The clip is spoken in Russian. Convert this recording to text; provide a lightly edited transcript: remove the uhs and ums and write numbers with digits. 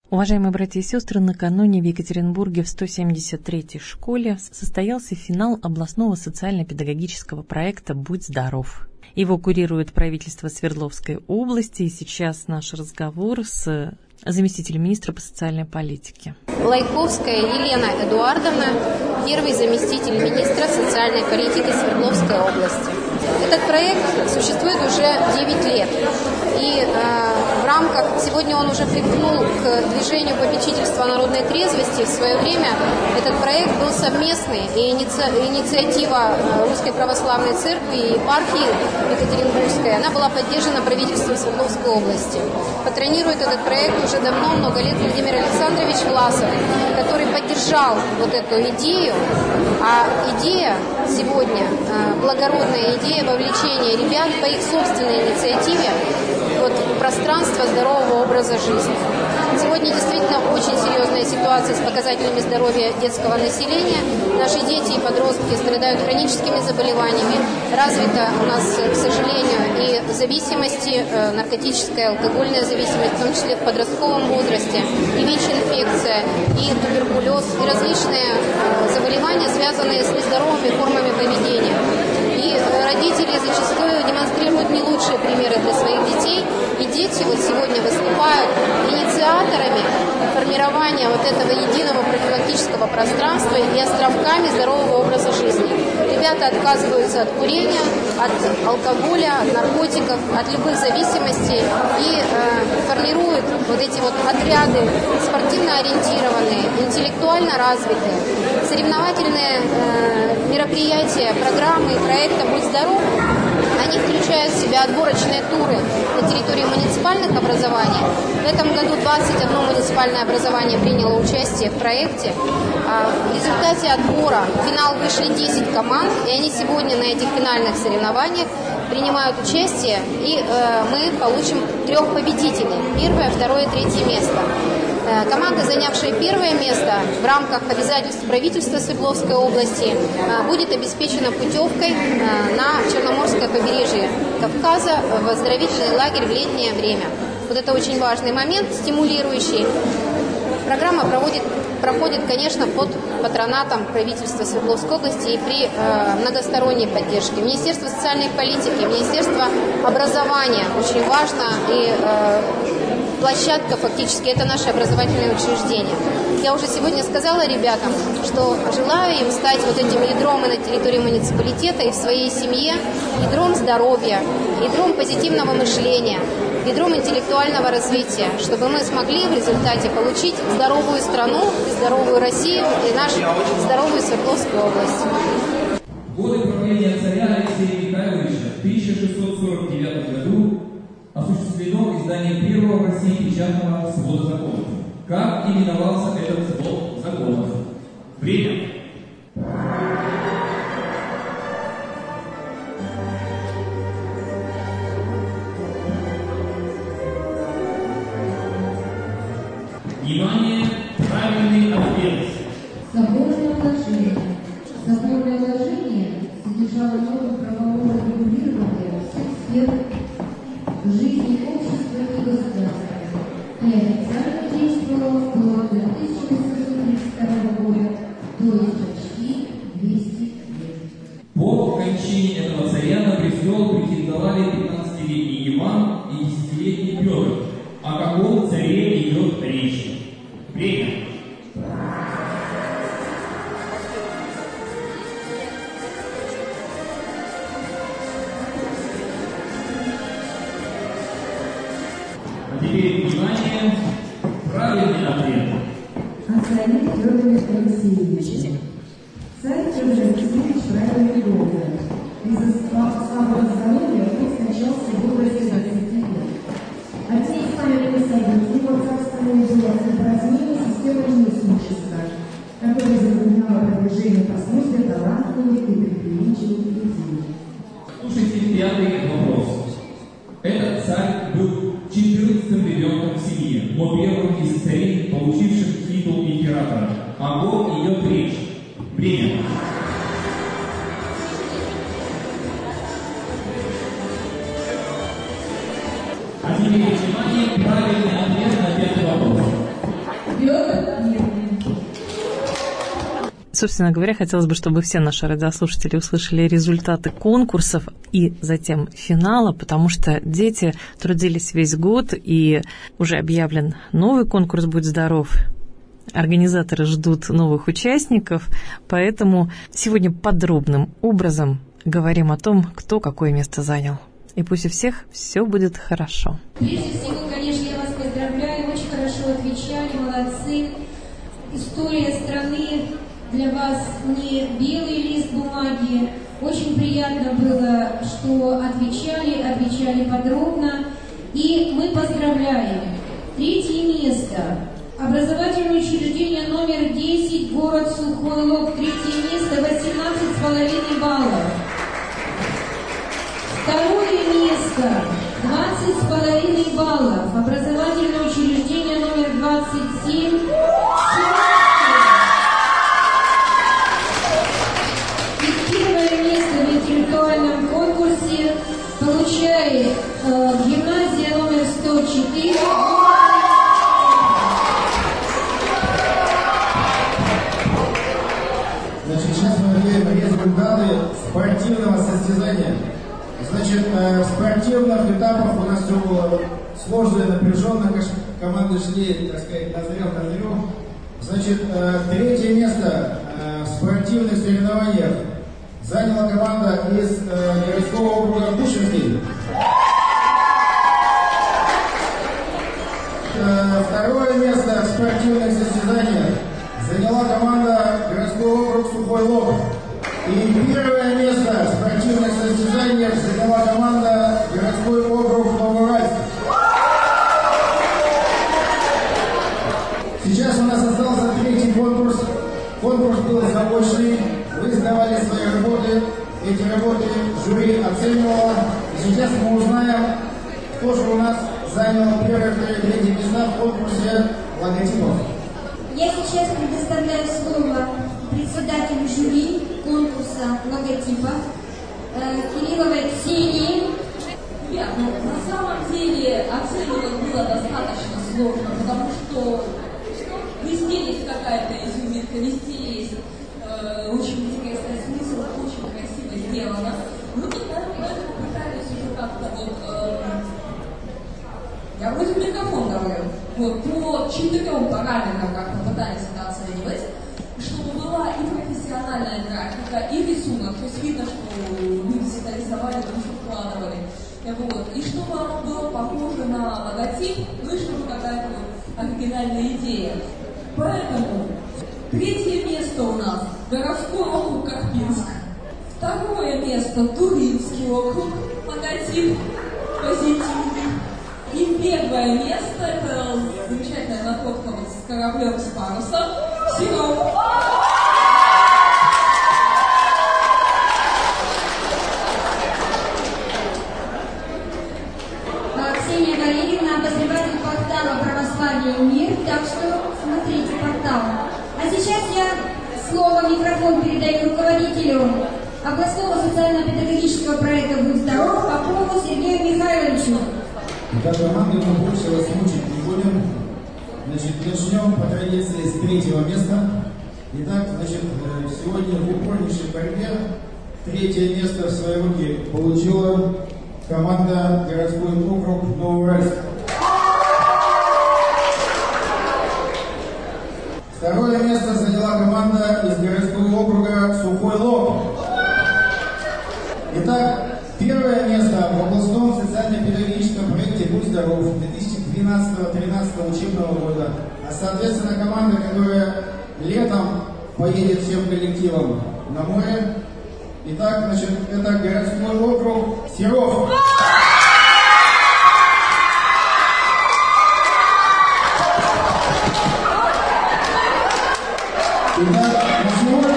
Уважаемые братья и сестры, накануне в Екатеринбурге в 173-й школе состоялся финал областного социально-педагогического проекта «Будь здоров». Его курирует правительство Свердловской области, и сейчас наш разговор с заместителем министра по социальной политике. Лайковская Елена Эдуардовна, первый заместитель министра социальной политики Свердловской области. Этот проект существует уже 9 лет. И в рамках, сегодня он уже примкнул к движению попечительства народной трезвости. В свое время этот проект был совместный, и инициатива Русской Православной Церкви и епархии Екатеринбургской, она была поддержана правительством Свердловской области. Патронирует этот проект уже давно, много лет, Владимир Александрович Власов, который поддержал вот эту идею. А идея сегодня, благородная идея вовлечения ребят по их собственной инициативе в пространство здорового образа жизни. Сегодня действительно очень серьезная ситуация с показателями здоровья детского населения. Наши дети и подростки страдают хроническими заболеваниями. Развита у нас, к сожалению, и зависимости, наркотическая, алкогольная зависимость, в том числе в подростковом возрасте, и ВИЧ-инфекция, и туберкулез, и различные заболевания, связанные с нездоровыми формами поведения. И родители зачастую демонстрируют не лучшие примеры для своих детей. И дети вот сегодня выступают инициаторами формирования вот этого единого профилактического пространства и островками здорового образа жизни. Ребята отказываются от курения, от алкоголя, от наркотиков, от любых зависимостей и формируют вот эти вот отряды спортивно ориентированные, интеллектуально развитые, соревновательные мероприятия, программы и проекта «Будь здоров». Они включают в себя отборочные туры на территории муниципальных образований. В этом году 21 муниципальное образование приняло участие в проекте. В результате отбора в финал вышли 10 команд, и они сегодня на этих финальных соревнованиях принимают участие, и мы получим 3 победителей. 1-е, 2-е и 3-е место. Команда, занявшая 1-е место в рамках обязательств правительства Свердловской области, будет обеспечена путевкой на Черноморское побережье Кавказа в оздоровительный лагерь в летнее время. Вот это очень важный момент, стимулирующий. Программа проходит, конечно, под патронатом правительства Свердловской области и при многосторонней поддержке. Министерство социальной политики, Министерство образования очень важно, и площадка фактически это наши образовательные учреждения. Я уже сегодня сказала ребятам, что желаю им стать вот этим ядром и на территории муниципалитета, и в своей семье, ядром здоровья, ядром позитивного мышления, ядром интеллектуального развития, чтобы мы смогли в результате получить здоровую страну, здоровую Россию и нашу здоровую Свердловскую область. В годы правления царя Алексея Михайловича в 1649 году осуществлено издание первого в России печатного свода законов. Как именовался этот свод законов? Время. Внимание, правильный ответ. Соборное вложение. Соборное вложение содержало нормы правового регулирования всех сфер жизни общества и государства, и официально действовало вплоть до 1832 года, то есть почти 200 лет. По окончании этого царя на престол претендовали 15-летний Иван и 10-летний Петр. О каком царе идет речь? Время. А теперь, внимание, правильный ответ. О царе Федоре Алексеевиче. Царь Федор Алексеевич правил долго. Из-за слабого здоровья он скончался в возрасте 20 лет. Отец памятный союз его царственного дела соединила система мыслительства, которая затрудняла продвижение по смыслу талантливых и предприимчивых людей. Слушайте пятый вопрос. Этот царь был 14-м ребенком в семье, но первым из царей, получивших титул императора. О ком идет речь? Время. А теперь, внимание, правильный ответ на пятый вопрос. Собственно говоря, хотелось бы, чтобы все наши радиослушатели услышали результаты конкурсов и затем финала, потому что дети трудились весь год, и уже объявлен новый конкурс «Будь здоров». Организаторы ждут новых участников, поэтому сегодня подробным образом говорим о том, кто какое место занял. И пусть у всех все будет хорошо. Прежде всего, конечно, я вас поздравляю, очень хорошо отвечали, молодцы. История страны для вас не белый лист бумаги. Очень приятно было, что отвечали подробно. И мы поздравляем. 3 место. Образовательное учреждение номер 10, город Сухой Лог. 3 место, 18,5 баллов. 2 место, 20,5 баллов. Образовательное учреждение номер 27. И 1 место в интеллектуальном конкурсе получает гимназия номер 104. Значит, сейчас мы видим результаты спортивного состязания. Значит, в спортивных этапах у нас все было сложно и напряженно, команды шли, так сказать, ноздрём. Значит, 3 место в спортивных соревнованиях заняла команда из городского округа Кушинский. 2 место в спортивных состязаниях заняла команда городской округ Сухой Лог. И 1 место в спортивных состязаниях заняла команда городской округ Новоуральск. Сейчас у нас остался 3-й конкурс. Конкурс был заочный. Вы сдавали свои работы. Эти работы жюри оценивало. И сейчас мы узнаем, кто же у нас занял 1, 2, 3 места в конкурсе логотипов. Я сейчас предоставляю слово председателю жюри конкурса логотипов Кирилловой Ксении. Ребят, на самом деле оценивать было достаточно сложно, потому что везде есть какая-то изюминка, везде есть очень интересный смысл, очень красиво сделано. Мы тут, наверное, пытались уже как-то я вроде в микрофон говорю, по 4 параметрам как-то пытались это оценивать, чтобы была и профессиональная графика, и рисунок, то есть видно, что люди всегда рисовали, душу вкладывали, и чтобы оно было похоже на логотип, ну и чтобы какая-то оригинальная идея. Поэтому 3 место у нас городской округ Карпинск, 2 место Туринский округ, логотип позитивный, и 1 место это замечательная находка с кораблем с парусом. Серов. Ксения Валерьевна, обозреватель портала «Православие и мир», так что смотрите портал. А сейчас я микрофон передаю руководителю областного социально-педагогического проекта «Будь здоров» Попову Сергею Михайловичу. Итак, команду мы больше вас мучить не будем. Значит, начнем по традиции с 3-го места. Итак, значит, сегодня в упорнейшей борьбе 3-е место в своей руке получила команда городской округ Новоуральск. 2-е место заняла команда из городского округа Сухой Лог. Итак, 1-е место в областном социально-педагогическом проекте «Будь здоров» 2012-2013 учебного года. А соответственно команда, которая летом поедет всем коллективом на море. Итак, значит, это городской округ Серов. Итак, на сегодня